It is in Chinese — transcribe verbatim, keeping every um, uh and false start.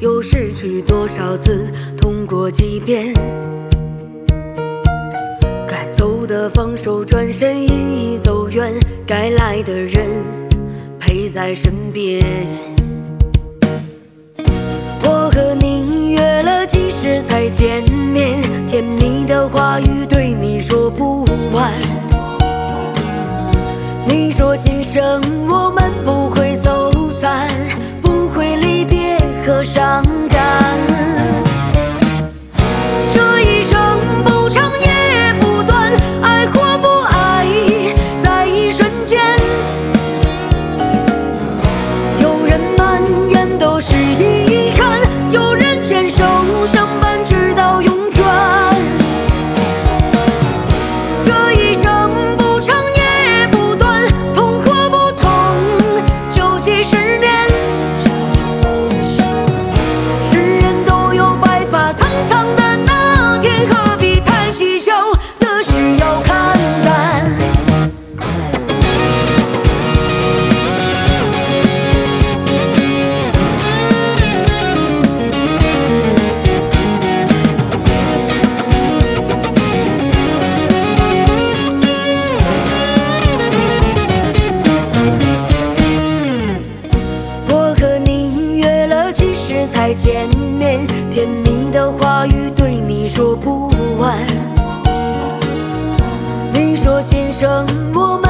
又失去多少次，痛过几遍。该走的放手，转身已走远，该来的人陪在身边。我和你约了几时才见面？甜蜜的话语对你说不完。你说今生我们不会走散，不会离别和伤感。这一生不长也不短，爱或不爱在一瞬间。有人满眼都是遗憾，有人牵手相伴直到永远。这一生不长也不短，痛或不痛，就几十年。世人都有白发苍苍的那天，何必太计较的事要看淡。我和你约了几时才见面？甜蜜的话语对你说不完。你说今生我们